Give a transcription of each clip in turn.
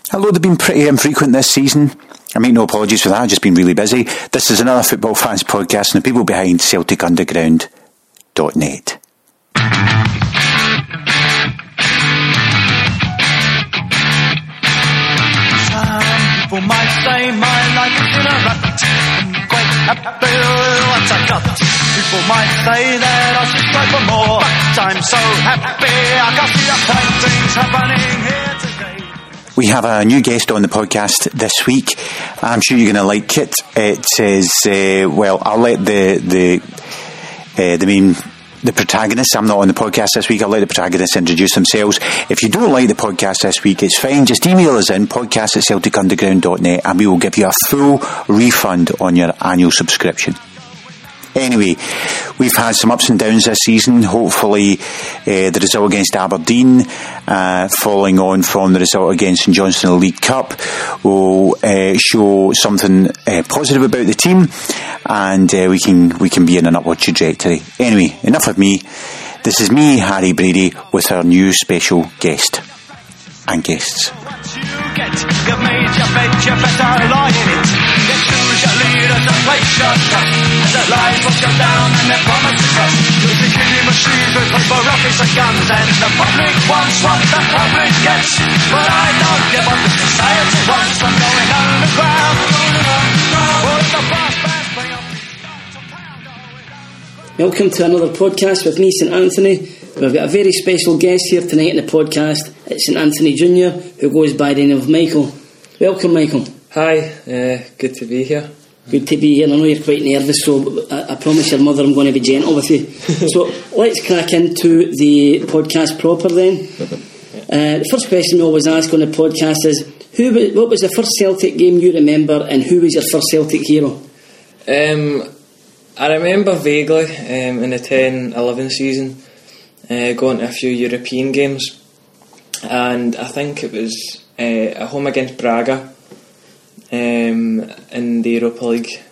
Although they've been pretty infrequent this season, I make no apologies for that, I've just been really busy. This is another Football Fans podcast and the people behind CelticUnderground.net. People might say my life is in a rut. I'm quite happy with what I got. People might say that I should strive for more, but I'm so happy I can see a fine things happening here today. We have a new guest on the podcast this week. I'm sure you're going to like it. It is, I'll let the protagonists, I'm not on the podcast this week, I'll let the protagonists introduce themselves. If you don't like the podcast this week, it's fine, just email us in, podcast@CelticUnderground.net, and we will give you a full refund on your annual subscription. Anyway, we've had some ups and downs this season. Hopefully the result against Aberdeen, following on from the result against St Johnstone in the League Cup, will show something positive about the team, and we can be in an upward trajectory. Anyway, enough of me. This is me, Harry Brady, with our new special guest and guests. You've made your bed, you better lie in it. You choose your leaders and place your trust. As the lies will go down and their promise to trust. You'll be killing machines with paper, rockets and guns. And the public wants what the public gets. But I don't give up the society wants. I'm going underground. What's the brass band bring up? Welcome to another podcast with me, St Anthony. We've got a very special guest here tonight in the podcast. It's St Anthony Jr., who goes by the name of Michael. Welcome, Michael. Hi, good to be here. Good to be here. I know you're quite nervous, so I promise your mother I'm going to be gentle with you. So let's crack into the podcast proper then. The first question we always ask on the podcast is, what was the first Celtic game you remember, and who was your first Celtic hero? I remember vaguely in the 10-11 season going to a few European games, and I think it was at home against Braga in the Europa League,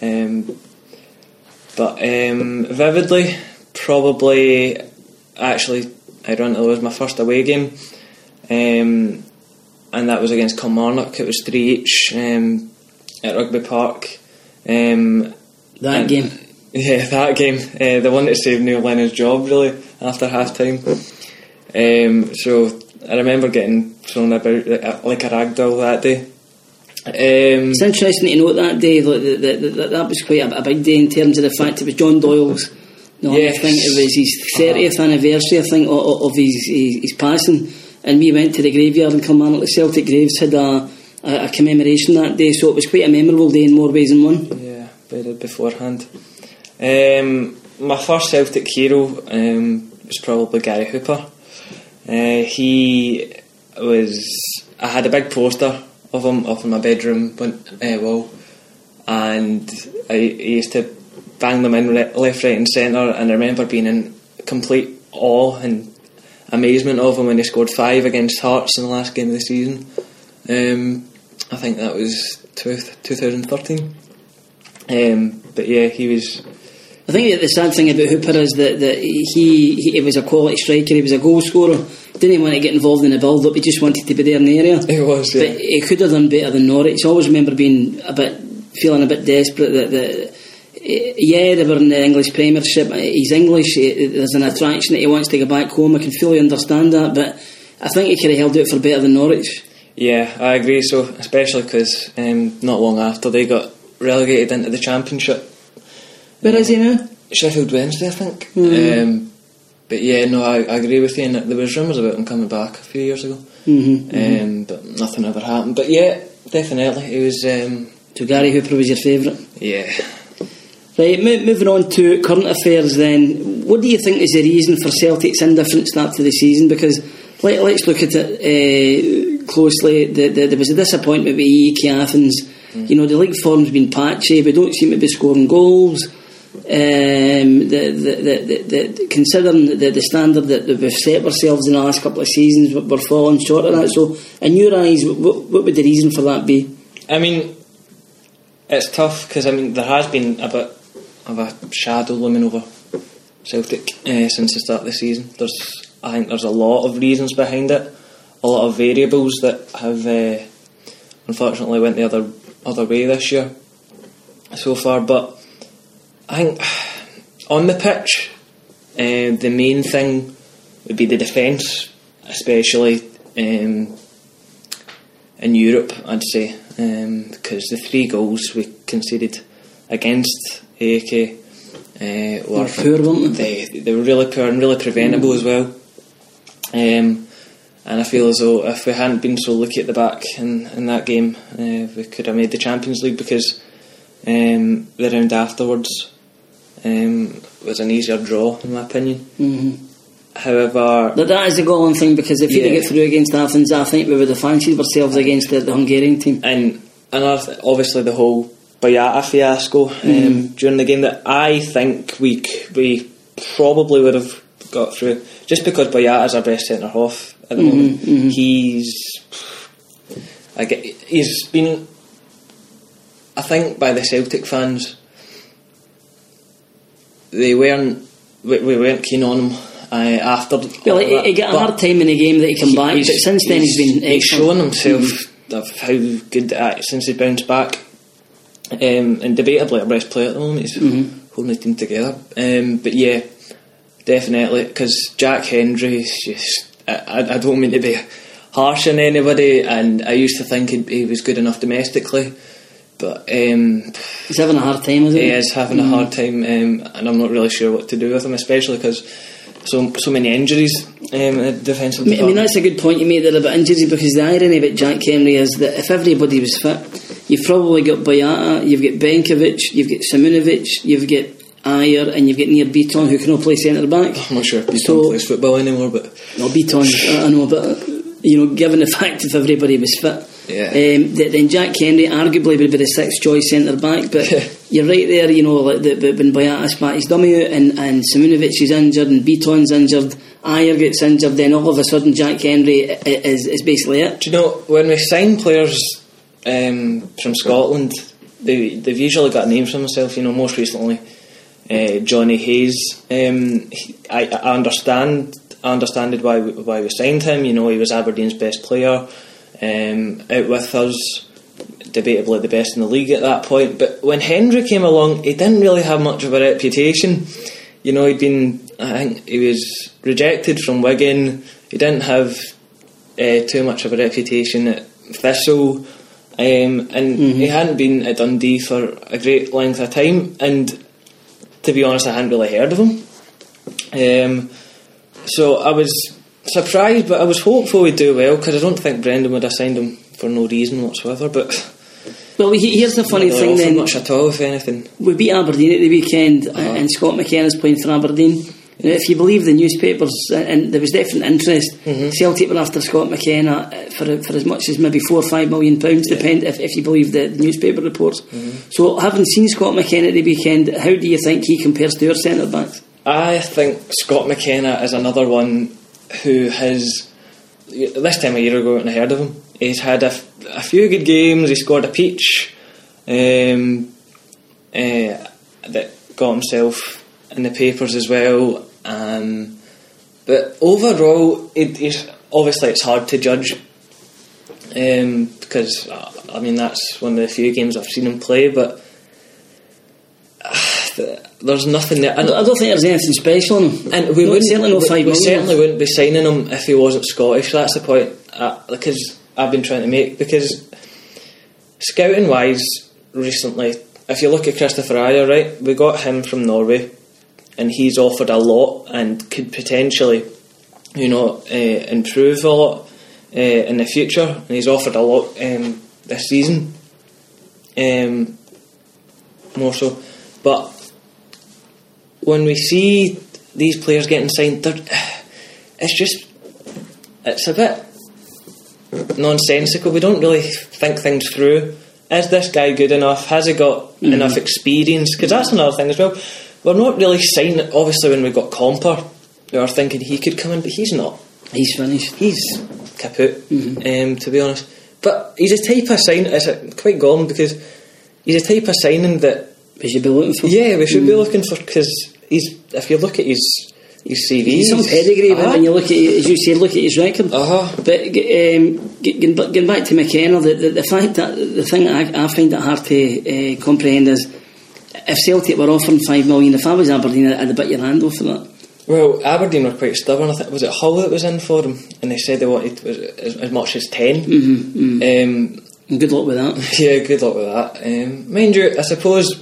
but vividly, probably, actually, ironically, it was my first away game, and that was against Kilmarnock. It was 3-each at Rugby Park. That game? Yeah, that game. The one that saved Neil Lennon's job, really, after half-time. So I remember getting thrown about like a ragdoll that day. It's interesting to note that day, that was quite a big day in terms of the fact it was John Doyle's. Yes. I think it was his 30th anniversary, I think, of his passing, and we went to the graveyard in Kilmarnock. The Celtic Graves had a commemoration that day, so it was quite a memorable day in more ways than one. Yeah, buried beforehand. My first Celtic hero was probably Gary Hooper. I had a big poster of him up in my bedroom wall, and I used to bang them in left, right and centre, and I remember being in complete awe and amazement of him when he scored 5 against Hearts in the last game of the season. I think that was 2013. But yeah, he was... I think the sad thing about Hooper is that he was a quality striker, he was a goal scorer, didn't want to get involved in the build-up, he just wanted to be there in the area. He was, yeah. But he could have done better than Norwich. I always remember feeling a bit desperate that they were in the English Premiership, he's English, there's an attraction that he wants to go back home, I can fully understand that, but I think he could have held out for better than Norwich. Yeah, I agree, so especially because not long after they got relegated into the Championship. Where is he now? Sheffield Wednesday, I think. Mm-hmm. But yeah, no, I agree with you, and there was rumours about him coming back a few years ago. But nothing ever happened. But yeah, definitely, it was... So Gary Hooper was your favourite? Yeah. Right, moving on to current affairs then. What do you think is the reason for Celtic's indifferent start to the season? Because let's look at it closely. There was a disappointment with AEK Athens. You know, the league form's been patchy, we don't seem to be scoring goals. Considering the standard that we've set ourselves in the last couple of seasons, we're falling short of that. So in your eyes, what would the reason for that be? I mean, it's tough because there has been a bit of a shadow looming over Celtic since the start of the season. I think there's a lot of reasons behind it, a lot of variables that have unfortunately went the other way this year so far. But I think on the pitch, the main thing would be the defence, especially in Europe, I'd say, because the 3 goals we conceded against AEK were poor, weren't they? They were really poor and really preventable as well. And I feel as though if we hadn't been so lucky at the back in that game, we could have made the Champions League, because the round afterwards was an easier draw, in my opinion. Mm-hmm. However, that is the galling thing, because if we'd get through against Athens, I think we would have fancied ourselves against the Hungarian team. And obviously the whole Boyata fiasco during the game, that I think we probably would have got through, just because Boyata is our best centre half at the moment. Mm-hmm. He's been, I think, by the Celtic fans, we weren't keen on him after. Well, he got a hard time in the game that he came back, but since then he's been excellent. He's shown himself of how good since he bounced back, and debatably our best player at the moment. He's holding the team together. But yeah, definitely, because Jack Hendry is just, I don't mean to be harsh on anybody, and I used to think he was good enough domestically, but he's having a hard time, isn't he? He is having a hard time, and I'm not really sure what to do with him, especially because so many injuries in the defensive department. I mean, that's a good point you made there about injuries, because the irony about Jack Hendry is that if everybody was fit, you've probably got Boyata, you've got Benkovic, you've got Simunovic, you've got Ayer, and you've got Nir Beaton, who can all play centre back. I'm not sure if Beaton plays football anymore, but no, Beaton, I know, but given the fact if everybody was fit, then Jack Hendry arguably would be the 6th choice centre back. But you're right there, like when Boyata spat his dummy out, and Simunovic is injured, and Beaton's injured, Ayer gets injured, then all of a sudden Jack Hendry is basically it. Do you know, when we sign players from Scotland, they've usually got a name for themselves. Most recently Johnny Hayes. I understand why we signed him. He was Aberdeen's best player, out with us, debatably the best in the league at that point. But when Hendry came along, he didn't really have much of a reputation. He'd been, I think he was rejected from Wigan. He didn't have too much of a reputation at Thistle, and he hadn't been at Dundee for a great length of time, and to be honest, I hadn't really heard of him. So I was surprised, but I was hopeful we'd do well, because I don't think Brendan would have signed him for no reason whatsoever. But here's the funny thing then. Much at all, if anything. We beat Aberdeen at the weekend, and Scott McKenna's playing for Aberdeen. If you believe the newspapers, and there was definite interest, Celtic were after Scott McKenna for as much as maybe £4 or £5 million, depend if you believe the newspaper reports. So, having seen Scott McKenna at the weekend, how do you think he compares to our centre backs? I think Scott McKenna is another one who has, this time a year ago, and I heard of him, he's had a few good games. He scored a peach that got himself in the papers as well, but overall obviously it's hard to judge, because that's one of the few games I've seen him play, but there's nothing there. I don't think there's anything special in him, and we certainly wouldn't be signing him if he wasn't Scottish. That's the point because I've been trying to make, because scouting wise recently, if you look at Christopher Ayer, right, we got him from Norway, and he's offered a lot and could potentially improve a lot in the future, and he's offered a lot this season, more so. But when we see these players getting signed, it's a bit nonsensical. We don't really think things through. Is this guy good enough? Has he got enough experience? Because that's another thing as well. We're not really signing. Obviously, when we got Comper, we were thinking he could come in, but he's not. He's finished. He's kaput, to be honest. But he's a type of signing. It's quite galling, because he's a type of signing that we should be looking for. Yeah, we should be looking for, because if you look at his his CV. He's some pedigree when you look at, as you say, look at his record. But getting back to McKenna, the fact that the thing that I find it hard to comprehend is if Celtic were offering $5 million, if I was Aberdeen, I'd have bit your hand off for that. Well, Aberdeen were quite stubborn. I think was it Hull that was in for him, and they said they wanted as much as 10. And good luck with that. Yeah, good luck with that. Mind you, I suppose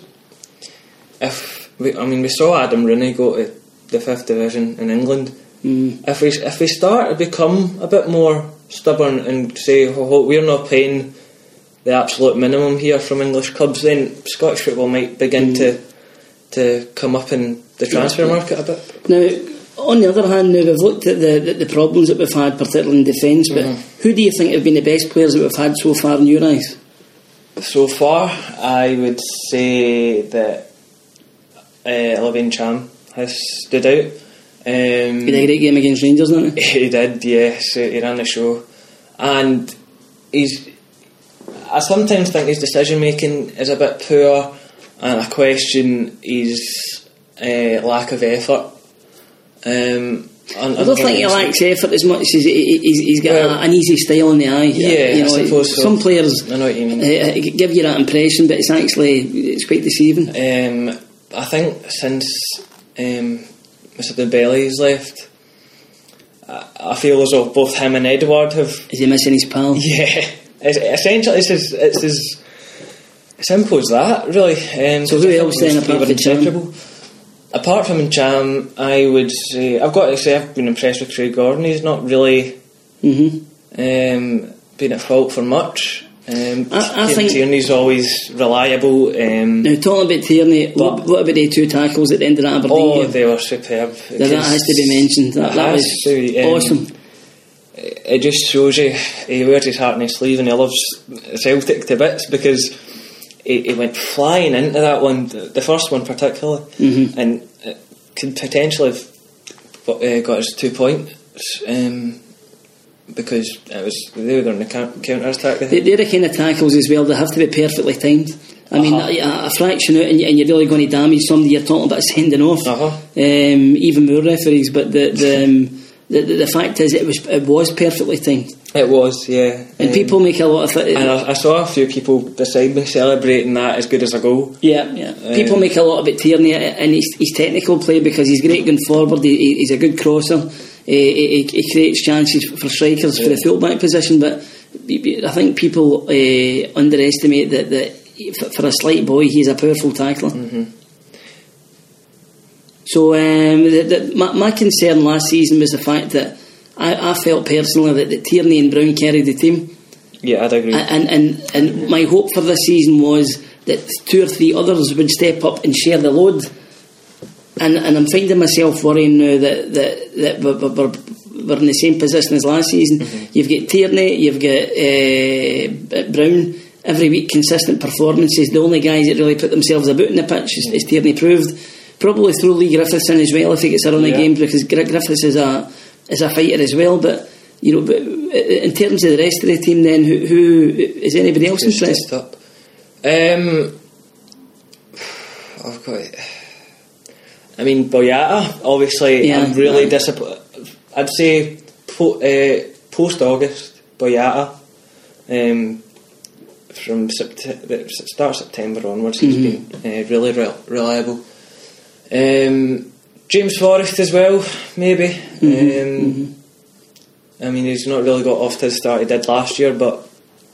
we saw Adam Rooney go to the 5th division in England. If we start to become a bit more stubborn and say we're not paying the absolute minimum here from English clubs, then Scottish football might begin to come up in the transfer market a bit. Now, on the other hand, we've looked at the problems that we've had, particularly in defence, but who do you think have been the best players that we've had so far in your eyes? So far, I would say that Olivier Cham has stood out. He had a great game against Rangers, didn't he? He did, yes. He ran the show. And I sometimes think his decision making is a bit poor, and I question his lack of effort. I don't think he lacks effort as much as he's got an easy style in the eye. Yeah, I suppose so. Some players I know what you mean. give you that impression, but it's quite deceiving. I think since Mr. Dembele's left, I feel as though both him and Edouard have... Is he missing his pal? Yeah. Essentially, it's as simple as that, really. So who else then apart from Cham? Apart from Cham, I would say... I've got to say I've been impressed with Craig Gordon. He's not really been at fault for much. I think Tierney's always reliable. Now, talking about Tierney, what about the 2 tackles at the end of that Aberdeen game? They were superb. That has to be mentioned. That was awesome. It just shows you he wears his heart on his sleeve and he loves Celtic to bits, because he went flying into that one, the first one particularly, and could potentially have got his 2 points. Because they were going to counter-attack. They're the kind of tackles as well, they have to be perfectly timed. I mean, a fraction out and you're really going to damage somebody. You're talking about sending off. Even more referees, but the fact is it was perfectly timed. It was, yeah. And people make a lot of... and I saw a few people beside me celebrating that as good as a goal. Yeah. People make a lot about Tierney and his technical play, because he's great going forward. He's a good crosser. He creates chances for strikers for the fullback position, but I think people underestimate that for a slight boy he's a powerful tackler. So my concern last season was the fact that I felt personally that Tierney and Brown carried the team. Yeah, I'd agree. And my hope for this season was that 2 or 3 others would step up and share the load. And I'm finding myself worrying now that we're in the same position as last season. You've got Tierney, you've got Brown. Every week, consistent performances. The only guys that really put themselves about in the pitch is Tierney proved. Probably throw Lee Griffiths in as well if he gets a run of games, because Griffiths is a fighter as well. But but in terms of the rest of the team, then who is anybody else impressed? I've got. I mean, Boyata, obviously, I'm really disappointed. I'd say post-August, Boyata, from the start of September onwards, he's been really reliable. James Forrest as well, maybe. I mean, he's not really got off to the start he did last year, but...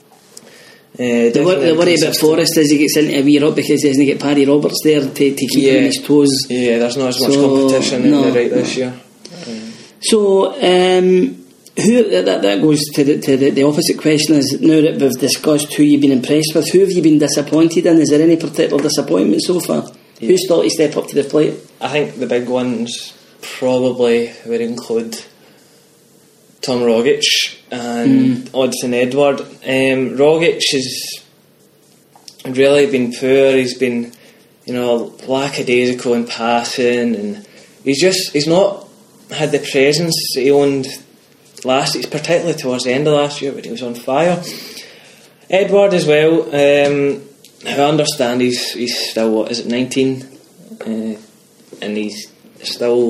the worry about Forrest is he gets into a wee rut because he doesn't get Paddy Roberts there to keep him on his toes. Yeah, there's not as much competition in the right this year. So who that goes to the opposite question is, now that we've discussed who you've been impressed with, who have you been disappointed in? Is there any particular disappointment so far? Who's thought to step up to the plate? I think the big ones probably would include Tom Rogic and Odsonne Edouard. Rogic has really been poor. He's been, lackadaisical in passing, and he's not had the presence that he owned last year, particularly towards the end of last year when he was on fire. Edouard as well. I understand he's still 19, and he's still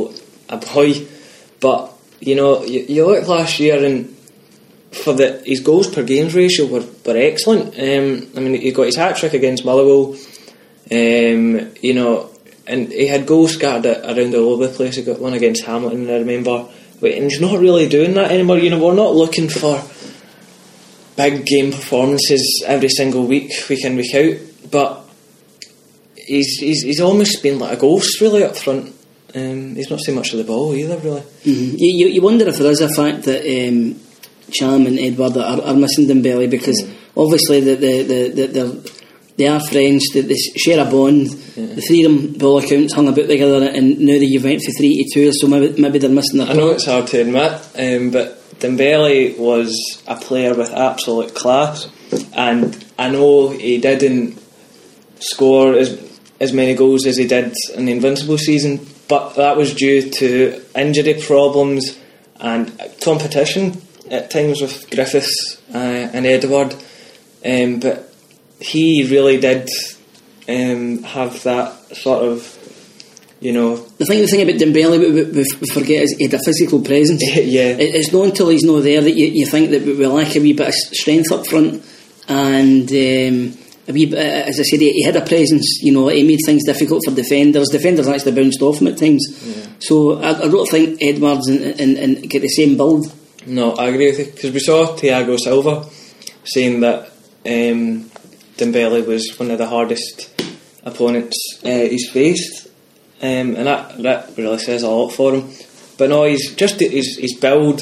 boy. But you know, you look last year, and for his goals per games ratio were excellent. I mean, he got his hat trick against Motherwell. You know, and he had goals scattered around all over the place. He got one against Hamilton, I remember. And he's not really doing that anymore. You know, we're not looking for big game performances every single week in, week out. But he's almost been like a ghost, really, up front. He's not seen much of the ball either, really. Mm-hmm. You wonder if there is a fact that Cham and Edouard are missing Dembele, because obviously they are friends, they share a bond. The three of them, by all accounts, hung about together, and now that you've went for 3-2, so maybe they're missing their I know it's hard to admit, but Dembele was a player with absolute class, and I know he didn't score as many goals as he did in the Invincible season, but that was due to injury problems and competition at times with Griffiths and Edouard, but he really did have that sort of, you know... The thing about Dembele we forget is he had a physical presence. Yeah. It's not until he's not there that you think that we lack a wee bit of strength up front, and a wee bit, as I said, he had a presence. You know, he made things difficult for defenders. Defenders actually bounced off him at times. Yeah. So I don't think Edwards and get the same build. No, I agree with you, because we saw Thiago Silva saying that Dembele was one of the hardest opponents he's faced, and that really says a lot for him. But no, he's build.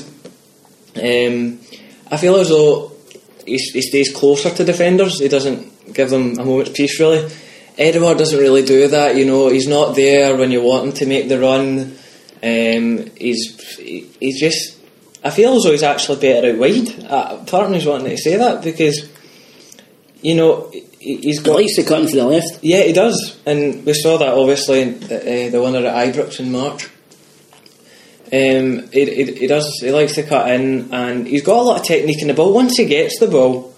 I feel as though he stays closer to defenders. He doesn't give them a moment's peace, really. Edouard doesn't really do that. You know, he's not there when you want him to make the run. He's just... I feel as though he's actually better out wide. Part of me's wanting to say that, because, you know, he's got... He likes to cut him for the left. Yeah, he does. And we saw that, obviously, in the winner at Ibrox in March. He does. He likes to cut in, and he's got a lot of technique in the ball. Once he gets the ball,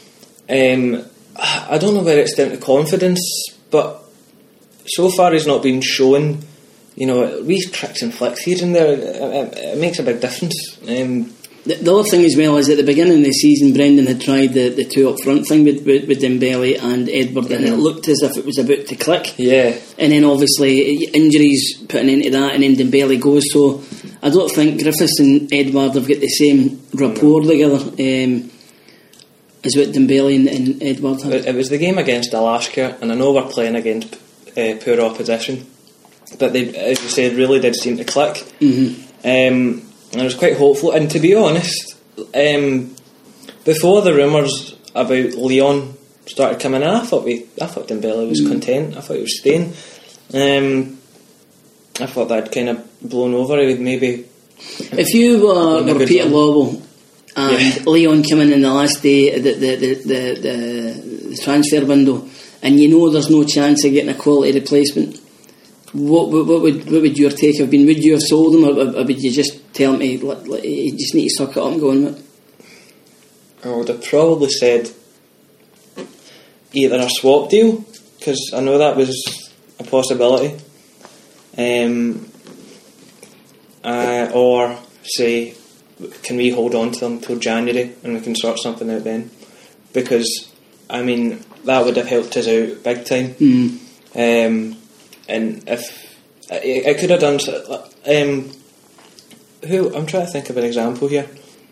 I don't know whether it's down to confidence, but so far he's not been showing, you know, wee tricks and flicks here and there. It makes a big difference. The other thing as well is at the beginning of the season, Brendan had tried the two up front thing with Dembele and Edouard, and it looked as if it was about to click. Yeah. And then obviously injuries putting into that, and then Dembele goes. So I don't think Griffiths and Edouard have got the same rapport together as what Dembele and Edouard have. It was the game against Alaska, and I know we're playing against poor opposition, but they, as you said, really did seem to click. Mm-hmm. And I was quite hopeful, and to be honest, before the rumours about Leon started coming in, I thought Dembele was content. I thought he was staying. I thought that'd kind of blown over. He would maybe... If you were Peter Lawwell and Leon coming in the last day of the transfer window, and you know there's no chance of getting a quality replacement, what would your take have been? Would you have sold him, or would you just tell him you just need to suck it up and go on with it? I would have probably said either a swap deal, because I know that was a possibility, or say, can we hold on to them till January and we can sort something out then? Because, I mean, that would have helped us out big time. And if I could have done, I'm trying to think of an example here.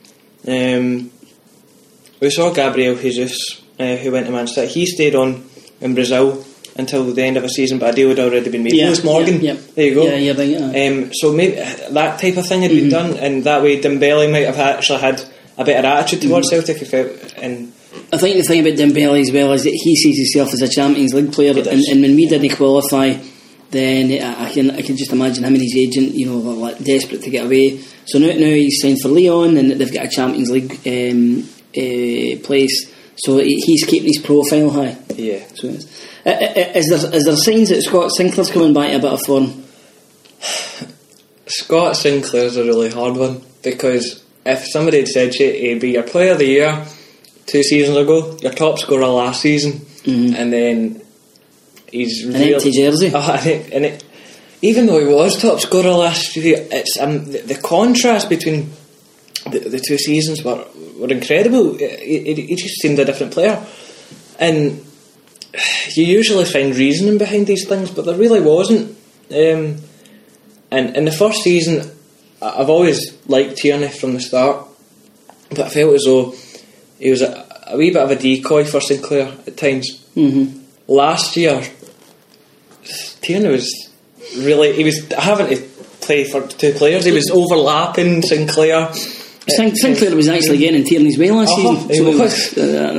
We saw Gabriel Jesus, who went to Man City. He stayed on in Brazil until the end of a season, but a deal had already been made. Lewis Morgan, there you go. Yeah, you're right. So maybe that type of thing had been done, and that way Dembele might have actually had a better attitude towards Celtic. And I think the thing about Dembele as well is that he sees himself as a Champions League player, and when we didn't qualify, then I can just imagine him and his agent, you know, like desperate to get away. So now he's signed for Lyon, and they've got a Champions League place. So he's keeping his profile high. Yeah. So is there signs that Scott Sinclair's coming back a bit of form? Scott Sinclair's a really hard one, because if somebody had said to you, he'd be your player of the year 2 seasons ago, your top scorer last season, and then he's an empty jersey. even though he was top scorer last year, it's the contrast between the two seasons were incredible. He just seemed a different player, and you usually find reasoning behind these things, but there really wasn't. And in the first season, I've always liked Tierney from the start, but I felt as though he was a wee bit of a decoy for Sinclair at times. Mm-hmm. Last year, Tierney was really, he was having to play for two players. He was overlapping Sinclair. Sinclair was actually getting in Tierney's way last season. He was.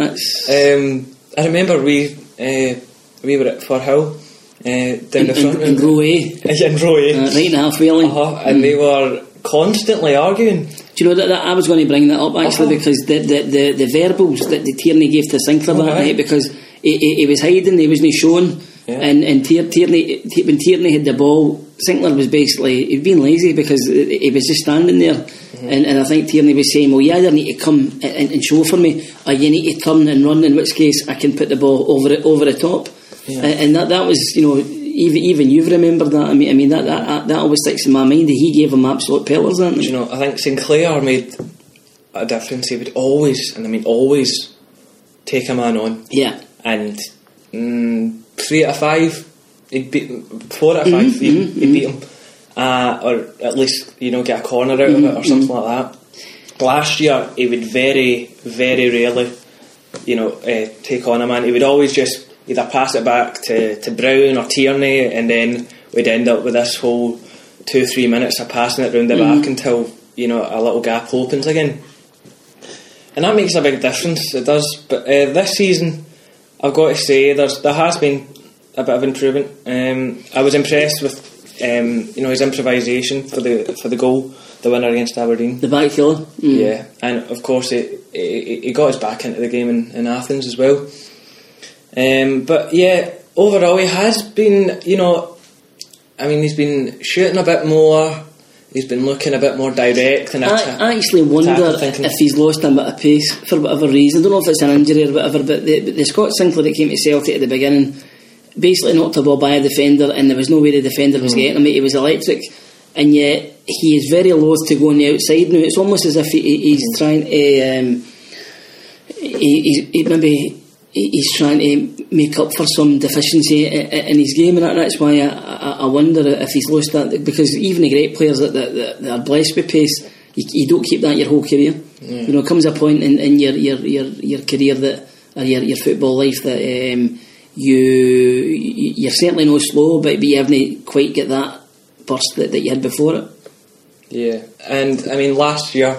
I remember we were at Firhill down the front in row A. In row A, right in the halfway line. And they were constantly arguing. Do you know that I was going to bring that up actually because the verbals that the Tierney gave to Sinclair that night, because he was hiding, he wasn't shown, and Tierney, when Tierney had the ball, Sinclair was basically, he'd been lazy because he was just standing there. And I think Tierney was saying, well, you either need to come and show for me, or you need to turn and run, in which case I can put the ball over the top. And that was, you know, even you've remembered that. I mean that always sticks in my mind, that he gave him absolute pillars, didn't he? You know, I think Sinclair made a difference. He would always, and I mean always, take a man on. Yeah. And 3 out of 5, he'd beat him. 4 out of 5, he'd beat him. Or at least, you know, get a corner out of it or something like that. Last year, he would very, very rarely, you know, take on a man. He would always just either pass it back to Brown or Tierney, and then we'd end up with this whole 2-3 minutes of passing it round the back until, you know, a little gap opens again. And that makes a big difference, it does. But this season, I've got to say, there has been a bit of improvement. I was impressed with you know, his improvisation for the goal, the winner against Aberdeen, the back killer. Yeah, and of course he got his back into the game in Athens as well. But yeah, overall he has been, you know, I mean, he's been shooting a bit more, he's been looking a bit more direct, and I actually wonder if he's lost a bit of pace for whatever reason. I don't know if it's an injury or whatever, but the Scott Sinclair that came to Celtic at the beginning basically knocked a ball by a defender, and there was no way the defender was getting him. He was electric, and yet he is very loath to go on the outside now. It's almost as if he's trying to he's trying to make up for some deficiency in his game, and that's why I wonder if he's lost that, because even the great players that are blessed with pace, you don't keep that your whole career. You know, comes a point in your career that, or your football life, that you're certainly not slow, but you haven't quite get that burst that you had before it. Yeah, and I mean last year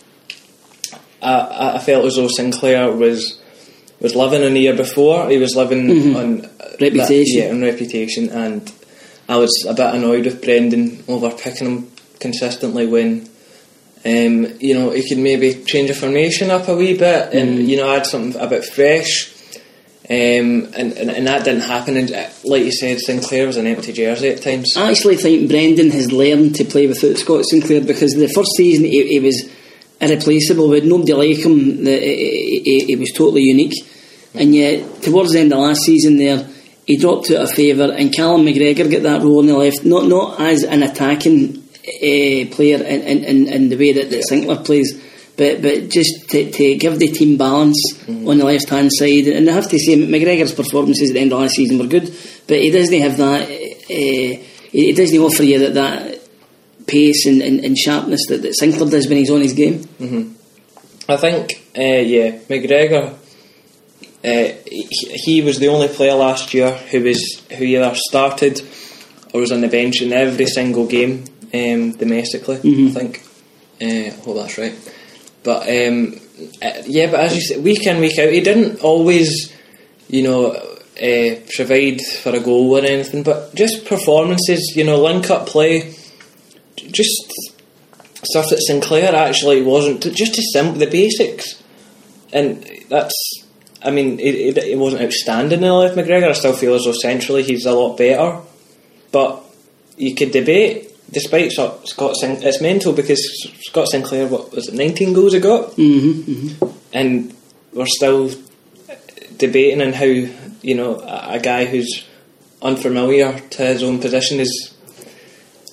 I felt as though Sinclair was living on the year before. He was living on reputation. On reputation, and I was a bit annoyed with Brendan over picking him consistently when you know, he could maybe change the formation up a wee bit and you know, add something a bit fresh. And that didn't happen, and like you said, Sinclair was an empty jersey at times. I actually think Brendan has learned to play without Scott Sinclair, because the first season he was irreplaceable, with nobody like him. He was totally unique, and yet towards the end of last season there, he dropped out of favour, and Callum McGregor got that role on the left, not as an attacking player in the way that Sinclair plays, but just to give the team balance on the left hand side. And I have to say, McGregor's performances at the end of last season were good, but he doesn't have that. He doesn't offer you that pace and sharpness that Sinclair does when he's on his game. I think, McGregor. He was the only player last year who either started or was on the bench in every single game domestically. I think. I hope that's right. But but as you say, week in, week out, he didn't always, you know, provide for a goal or anything, but just performances, you know, link up play, just stuff that Sinclair actually wasn't, just the basics. And that's, I mean, it wasn't outstanding in the left, McGregor. I still feel as though centrally he's a lot better, but you could debate. Despite Scott Sinclair, it's mental because Scott Sinclair, what was it, 19 goals he got? And we're still debating on how, you know, a guy who's unfamiliar to his own position is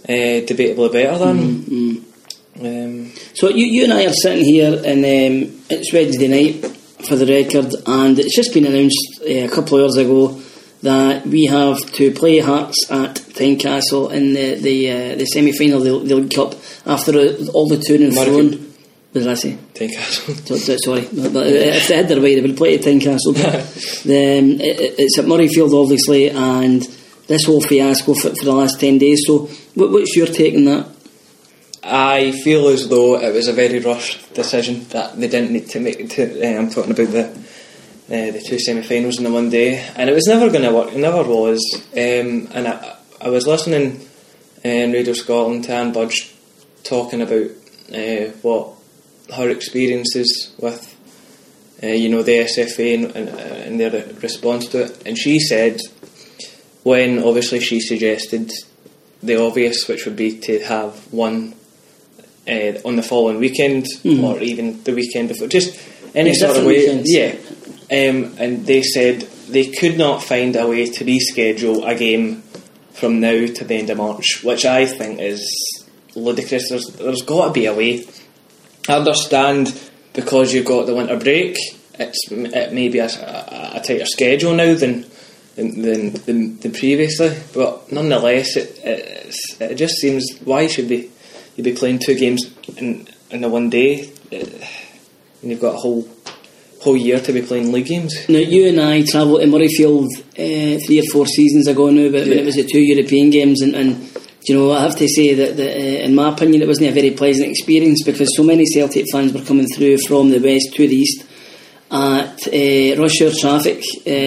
debatably better than. So you and I are sitting here, and it's Wednesday night for the record, and it's just been announced a couple of hours ago that we have to play Hearts at Tynecastle in the semi-final of the League Cup after all the to and fro. What did I say? Tynecastle. Sorry, but if they had their way, they would play at Tynecastle. It's at Murrayfield, obviously, and this whole fiasco for the last 10 days. So, what's your take on that? I feel as though it was a very rushed decision that they didn't need to make. I'm talking about the two semi-finals in the one day, and it was never going to work. It never was. And I was listening on Radio Scotland to Anne Budge talking about what her experiences with the SFA and their response to it, and she said, when obviously she suggested the obvious, which would be to have one on the following weekend, or even the weekend before, just any sort of way, weekends. Yeah. And they said they could not find a way to reschedule a game from now to the end of March, which I think is ludicrous. There's got to be a way. I understand because you've got the winter break, it may be a tighter schedule now than previously, but nonetheless, it just seems, why should you be playing two games in the one day, and you've got a whole year to be playing league games. Now, you and I travelled to Murrayfield 3 or 4 seasons ago now, but when it was the 2 European games, and I have to say that in my opinion it wasn't a very pleasant experience, because so many Celtic fans were coming through from the west to the east at rush hour traffic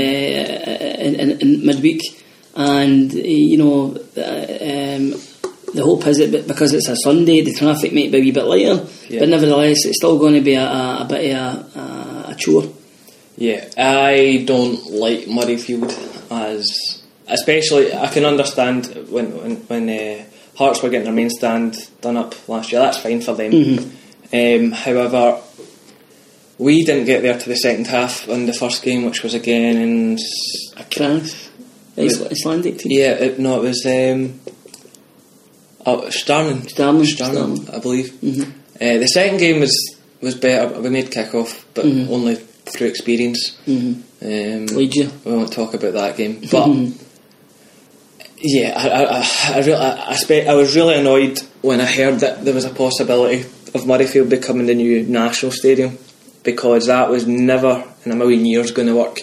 in midweek, and the hope is that because it's a Sunday the traffic might be a wee bit lighter, but nevertheless it's still going to be a bit of a chore. I don't like Murrayfield, especially I can understand when Hearts were getting their main stand done up last year. That's fine for them. However, we didn't get there to the second half in the first game, which was again in Icelandic team. It was Starman, I believe. The second game was better. We made kick-off, but only through experience. We won't talk about that game, but I was really annoyed when I heard that there was a possibility of Murrayfield becoming the new national stadium, because that was never in a million years going to work.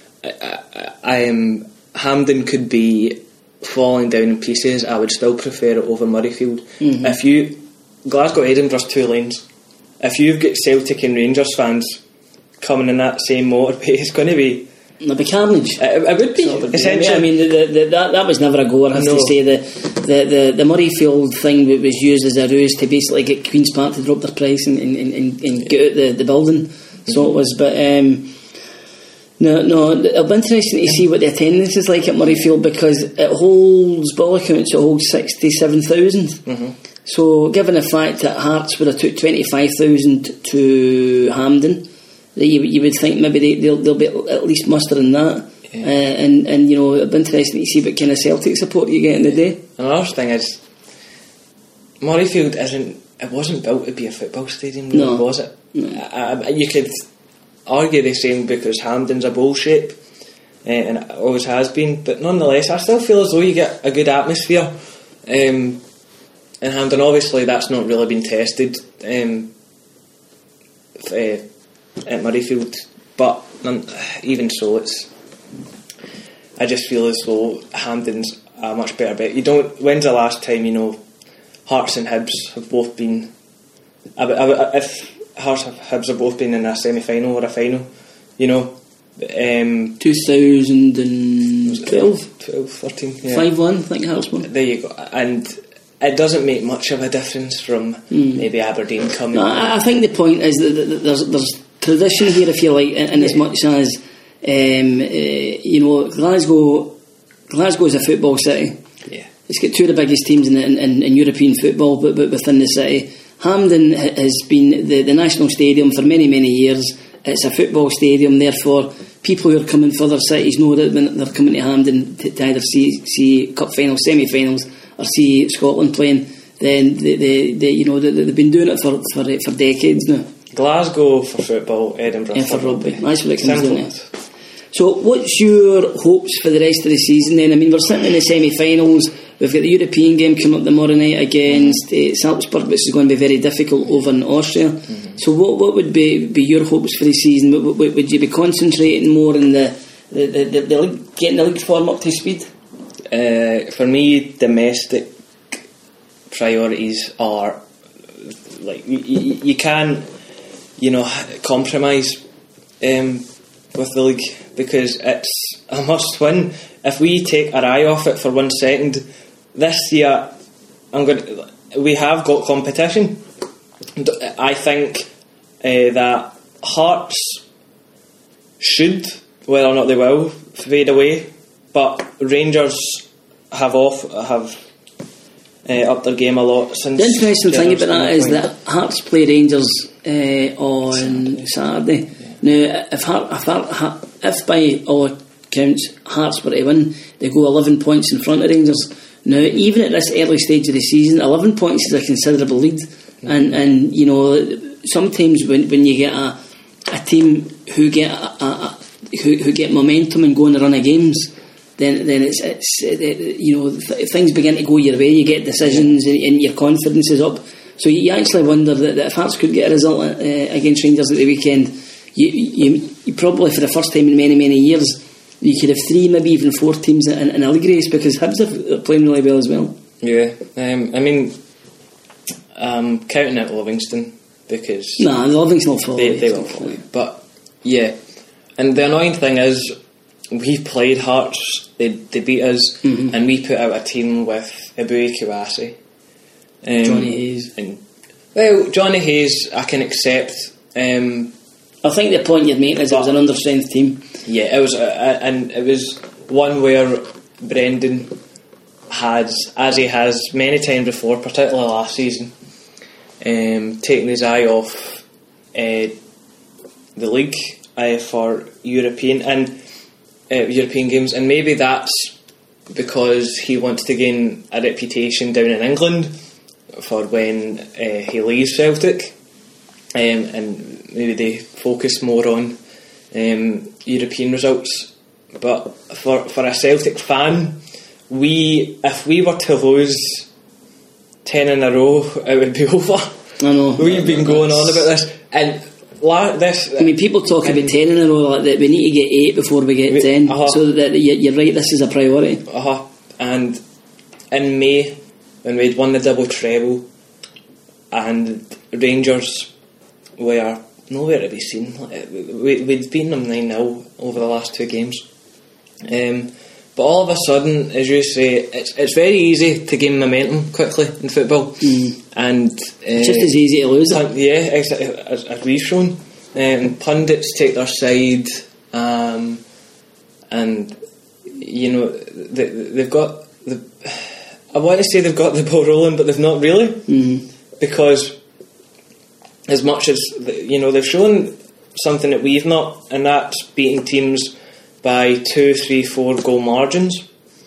Hampden could be falling down in pieces. I would still prefer it over Murrayfield. Glasgow Edinburgh's 2 lanes. If you've got Celtic and Rangers fans coming in that same motorway, it's going to be... It'll be carnage. It would be, essentially. I mean, that was never a goer. I have to say the Murrayfield thing was used as a ruse to basically get Queen's Park to drop their price and get out the building. So it was, but no, it'll be interesting to see what the attendance is like at Murrayfield, because it holds, by all accounts, it holds 67,000. So, given the fact that Hearts would have took 25,000 to Hampden, you would think maybe they'll be at least mustering that. And it'll be interesting to see what kind of Celtic support you get in the day. Another thing is, Murrayfield wasn't built to be a football stadium, really, was it? No. You could argue the same because Hampden's a bowl shape, and it always has been, but nonetheless I still feel as though you get a good atmosphere in Hampden. Obviously that's not really been tested at Murrayfield, but even so, I just feel as though Hampden's a much better bet. When's the last time Hearts and Hibs have both been, if Hearts and Hibs have both been in a semi-final or a final, 2012, 13, 5-1, I think Hearts won. There you go. And it doesn't make much of a difference from maybe Aberdeen coming. No, I think the point is that there's tradition here, if you like, in as much as Glasgow is a football city. It's got 2 of the biggest teams in European football, but within the city. Hampden has been the national stadium for many, many years. It's a football stadium, therefore people who are coming from other cities know that when they're coming to Hampden to either see cup finals, semi-finals, or see Scotland playing, then they've been doing it for decades now. Glasgow for football, Edinburgh and for rugby. That's what it comes Simple. down to. So what's your hopes for the rest of the season then? I mean, we're sitting in the semi-finals. We've got the European game coming up tomorrow night against Salzburg, which is going to be very difficult over in Austria. So what would be your hopes for the season? Would you be concentrating more on the league, getting the league form up to speed? For me, domestic priorities are like you can't compromise with the league, because it's a must win. If we take our eye off it for 1 second, this year we have got competition. I think that Hearts should, whether or not they will, fade away, but Rangers have upped their game a lot since. The interesting thing about that is that Hearts play Rangers on Saturday. Now, if by all accounts Hearts were to win, they go 11 points in front of Rangers. Now, even at this early stage of the season, 11 points is a considerable lead. And sometimes when you get a team who get who get momentum and go on a run of games, then things begin to go your way. You get decisions and your confidence is up. So you actually wonder that if Hearts could get a result against Rangers at the weekend, you probably, for the first time in many years, you could have 3, maybe even 4 teams in a league race, because Hibs are playing really well as well. Yeah, I mean, counting out Livingston, because Livingston will fall. They will fall. But yeah, and the annoying thing is, we played Hearts, they beat us, and we put out a team with Eboué Kouassi, Johnny Hayes. Johnny Hayes I can accept. I think the point you're making is it was an understrength team. Yeah, it was, and it was one where Brendan has, as he has many times before, particularly last season, taken his eye off the league for European games, and maybe that's because he wants to gain a reputation down in England for when he leaves Celtic, and maybe they focus more on European results. But for a Celtic fan, if we were to lose 10 in a row, it would be over. I know. We've been going on about this, and people talk about 10 in a row, like that we need to get 8 before we get 10. So that you're right, this is a priority. And in May, when we'd won the double treble, and Rangers were nowhere to be seen. We'd beaten them 9-0 over the last 2 games. But all of a sudden, as you say, it's very easy to gain momentum quickly in football, and it's just as easy to lose it. Yeah, exactly, as we've shown. Pundits take their side, and they've got the. I want to say they've got the ball rolling, but they've not really, because as much as they've shown something that we've not, and that's beating teams by 2, 3, 4 goal margins.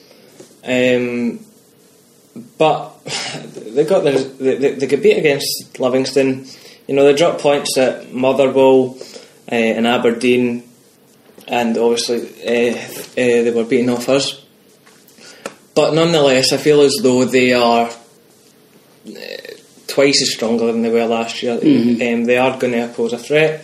But they got beat against Livingston. They dropped points at Motherwell and Aberdeen, and obviously they were beating off us. But nonetheless, I feel as though they are twice as stronger than they were last year. They are going to pose a threat.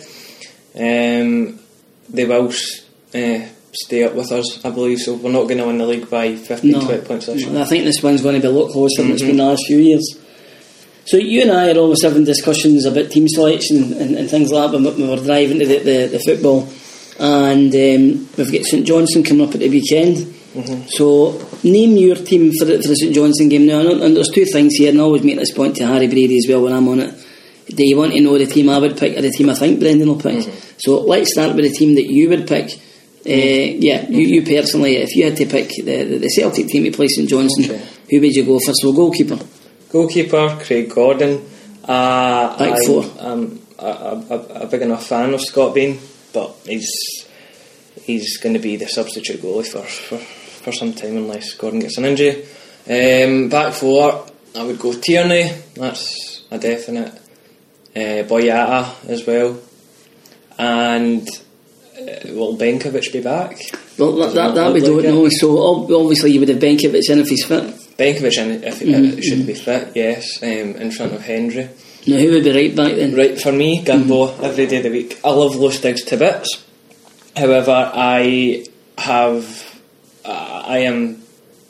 They will stay up with us, I believe, so we're not going to win the league by 15-20 points this year. I think this one's going to be a lot closer than it's been the last few years. So you and I are always having discussions about team selection and things like that when we're driving to the football, and we've got St Johnstone coming up at the weekend. So name your team for the St Johnstone game now, and there's 2 things here, and I always make this point to Harry Brady as well when I'm on it. Do you want to know the team I would pick or the team I think Brendan will pick? So let's start with the team that you would pick. You personally, if you had to pick the Celtic team to play St Johnstone, who would you go for? So goalkeeper, Craig Gordon. Back 4. I'm a big enough fan of Scott Bain, but he's going to be the substitute goalie for some time unless Gordon gets an injury. Back four, I would go Tierney, that's a definite. Boyata as well. And will Benkovic be back? Well, that we don't know. So obviously you would have Benkovic in if he's fit. Benkovic in if should be fit, yes, in front of Hendry. Now who would be right back then? Right, for me, Gamboa every day of the week. I love Lustig to bits. However, I am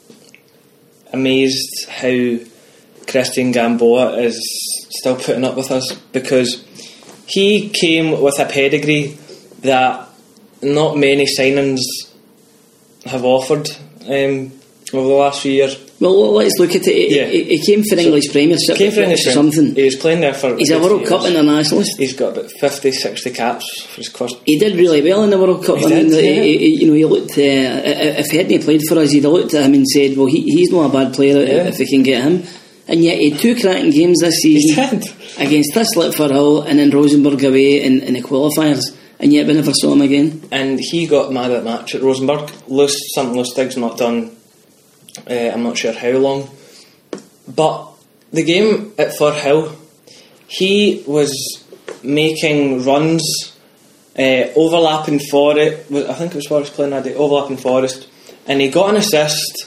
amazed how Christian Gamboa is still putting up with us, because he came with a pedigree that not many signings have offered over the last few years. Well, let's look at it. He came for English Premiership. Came for English something. He was playing there for. He's a World Cup internationalist. He's got about 50-60 caps for his first. He did really well in the World Cup. He looked. If he hadn't played for us, he'd have looked at him and said, "Well, he's not a bad player if we can get him." And yet he had 2 cracking games this season against Thistle for Hull and then Rosenborg away in the qualifiers, and yet we never saw him again. And he got mad at match at Rosenborg. Something Lustig's not done. I'm not sure how long, but the game at Firhill, he was making runs, overlapping Forest. I think it was Forest playing that day, overlapping Forest, and he got an assist.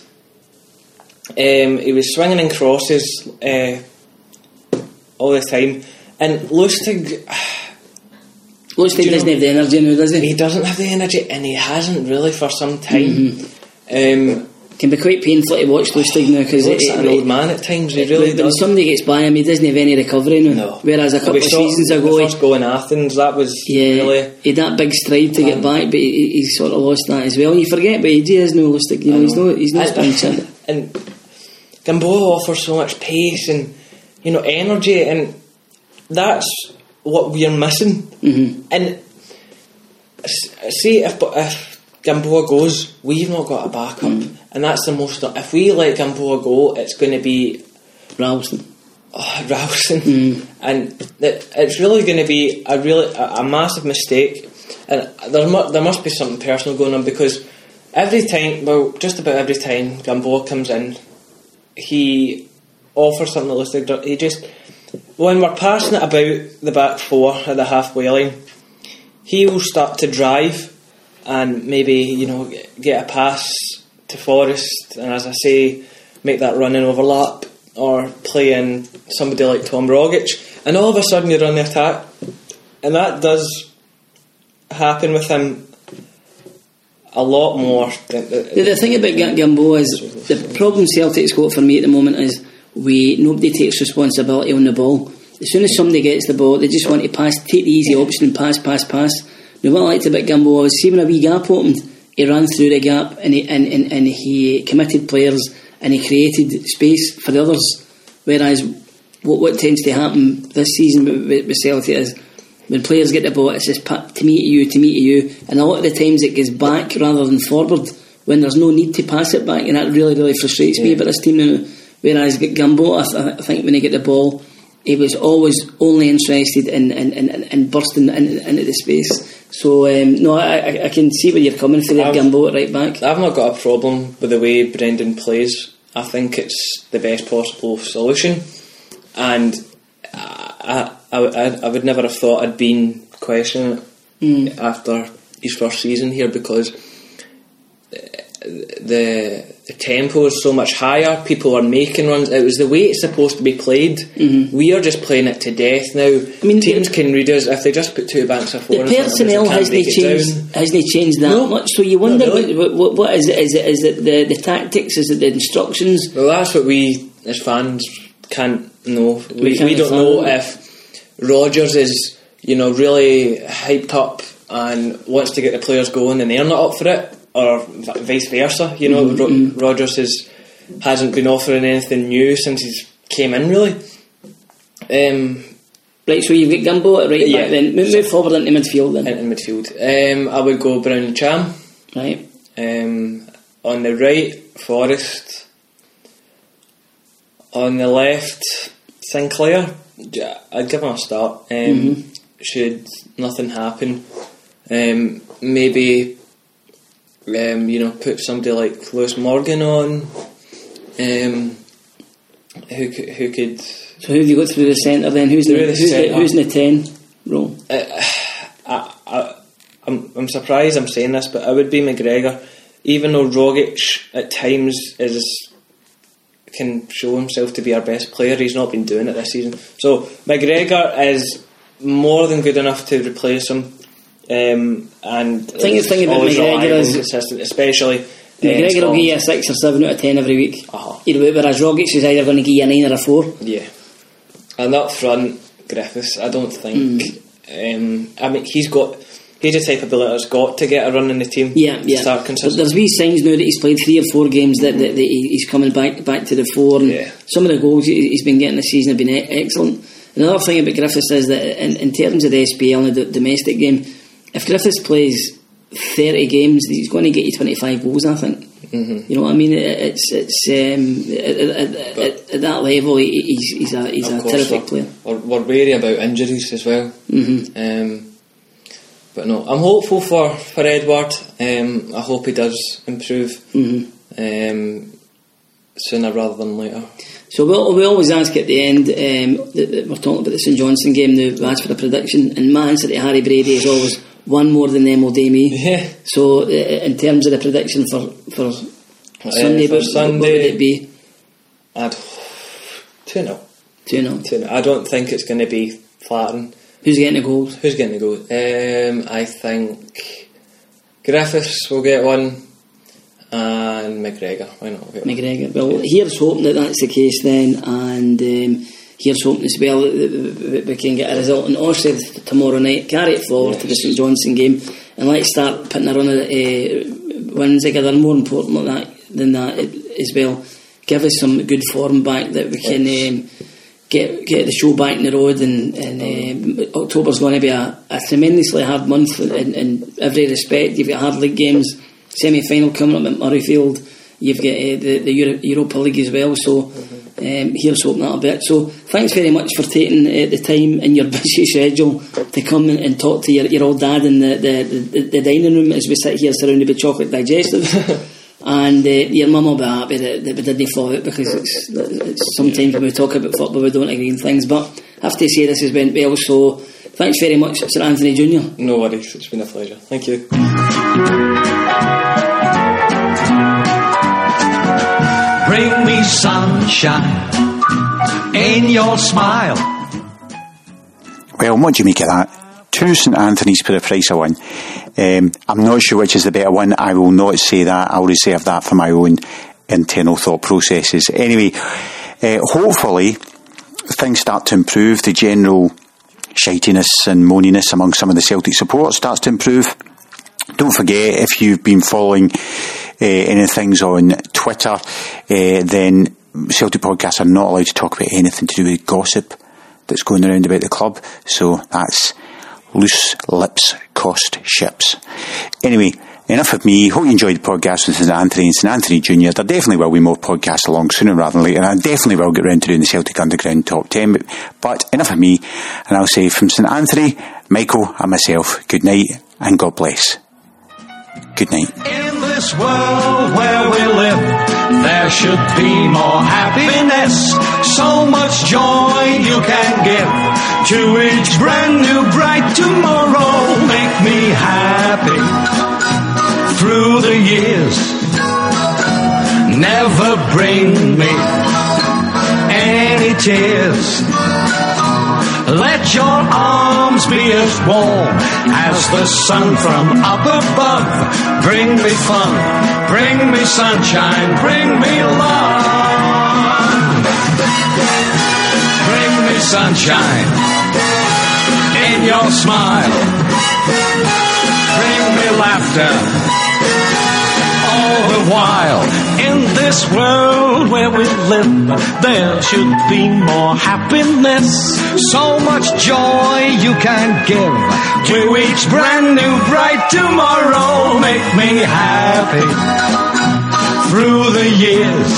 He was swinging in crosses all the time, and Lustig doesn't have the energy now, does he? He doesn't have the energy, and he hasn't really for some time. Can be quite painful to watch Lustig now, because he's an old man at times. He really does. When somebody gets by him, he doesn't have any recovery now. No. Whereas a couple of seasons ago, the first goal in Athens, that was really, he had that big stride to get back, but he sort of lost that as well. And you forget, but he is no Lustig. He's no spring. And Gamboa offers so much pace and energy, and that's what we're missing. And see, if Gamboa goes, we've not got a backup, and that's the most. If we let Gamboa go, it's going to be Ralston, and it's really going to be a massive mistake. And there must be something personal going on, because just about every time Gamboa comes in, he offers something to Lustig. He just, when we're passing it about the back four at the halfway line, he will start to drive and maybe get a pass to Forest, and as I say, make that running overlap, or play in somebody like Tom Rogic, and all of a sudden you're on the attack. And that does happen with him a lot more. The thing about Gamboa is, the problem Celtic's got for me at the moment is nobody takes responsibility on the ball. As soon as somebody gets the ball, they just want to pass, take the easy option and pass. Now what I liked about Gamboa was, see when a wee gap opened, he ran through the gap, and he committed players, and he created space for the others. Whereas what tends to happen this season with Celtic is, when players get the ball, it's just to me to you, and a lot of the times it goes back rather than forward when there's no need to pass it back, and that really, really frustrates me about this team now. Whereas Gamboa, I think when he get the ball, he was always only interested in bursting into the space. So no, I can see where you're coming from there, Gamboa right back. I've not got a problem with the way Brendan plays. I think it's the best possible solution, and I would never have thought I'd been questioning it after his first season here, because the tempo is so much higher. People are making runs. It was the way it's supposed to be played. We are just playing it to death now. I mean, teams can read us if they just put 2 banks of 4. The personnel hasn't changed that much. So you wonder, what is it? Is it the tactics? Is it the instructions? Well, that's what we as fans can't know. We don't know if Rodgers is really hyped up and wants to get the players going, and they're not up for it, or vice versa. Rodgers hasn't been offering anything new since he came in, really. Right, so you've got Gamboa right back then. Move forward into midfield then. Into midfield. I would go Brown and Cham. Right. On the right, Forrest. On the left, Sinclair. I'd give him a start. Should nothing happen, maybe put somebody like Lewis Morgan on. Who could? So who have you got through the centre then? Who's in the 10 role? I'm surprised I'm saying this, but I would be McGregor, even though Rogic at times can show himself to be our best player. He's not been doing it this season. So McGregor is more than good enough to replace him. And the thing about McGregor is consistent, especially McGregor will give you a 6 or 7 out of 10 every week. Whereas Rogic is either going to give you a 9 or a 4. Yeah. And up front, Griffiths, I don't think. I mean, he's the type of ability that's got to get a run in the team. Yeah. Start consistent. There's wee signs now that he's played 3 or 4 games that he's coming back to the fore. And some of the goals he's been getting this season have been excellent. Another thing about Griffiths is that in terms of the SPL and the domestic game, if Griffiths plays 30 games, he's going to get you 25 goals, I think. You know what I mean? It's at that level, he's a terrific player. We're wary about injuries as well. But no, I'm hopeful for Edward. I hope he does improve sooner rather than later. So we always ask at the end, we're talking about the St Johnstone game now, we ask for a prediction, and my answer to Harry Brady is always one more than them will do me. Yeah. So in terms of the prediction for Sunday, what would it be? 2-0. 2-0. I don't think it's going to be flattering. Who's getting the goals? I think Griffiths will get one, and McGregor. Why not? McGregor. Well, here's hoping that that's the case then, and here's hoping as well that we can get a result in Orsted tomorrow night, carry it forward to the St Johnstone game, and let's start putting a run of wins together. More important than that as well, give us some good form back that we can get the show back in the road, and October's going to be a tremendously hard month in every respect. You've got hard league games, semi-final coming up at Murrayfield, you've got the Europa League as well, so here's hoping that'll be it. So thanks very much for taking the time in your busy schedule to come and talk to your old dad in the dining room as we sit here surrounded by chocolate digestives. And your mum will be happy that we didn't fall out, because it's sometimes when we talk about football we don't agree on things, but I have to say this has went well, so thanks very much, Sir Anthony Jr. No worries, it's been a pleasure. Thank you. Bring me sunshine in your smile. Well, what do you make of that? 2 St Anthony's for the price of 1. I'm not sure which is the better one. I will not say that. I'll reserve that for my own internal thought processes. Anyway, hopefully things start to improve. The general shitiness and moaniness among some of the Celtic supporters starts to improve. Don't forget, if you've been following any things on Twitter, then Celtic podcasts are not allowed to talk about anything to do with gossip that's going around about the club. So that's loose lips cost ships. Anyway, enough of me. Hope you enjoyed the podcast with St Anthony and St Anthony Jr. There definitely will be more podcasts along sooner rather than later, and I definitely will get round to doing the Celtic Underground Top 10. But enough of me, and I'll say from St Anthony, Michael and myself, good night and God bless. Good night. In this world where we live, there should be more happiness. So much joy you can give to each brand new bright tomorrow. Make me happy through the years. Never bring me any tears. Let your arms be as warm as the sun from up above. Bring me fun, bring me sunshine, bring me love. Bring me sunshine in your smile. Bring me laughter all the while. In this world where we live, there should be more happiness. So much joy you can give to each brand new bright tomorrow. Make me happy through the years.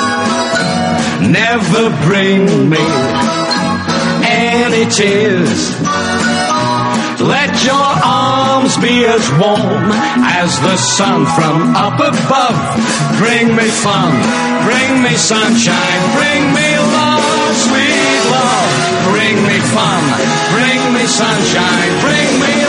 Never bring me any tears. Let your arms always be as warm as the sun from up above. Bring me fun, bring me sunshine, bring me love, sweet love. Bring me fun, bring me sunshine, bring me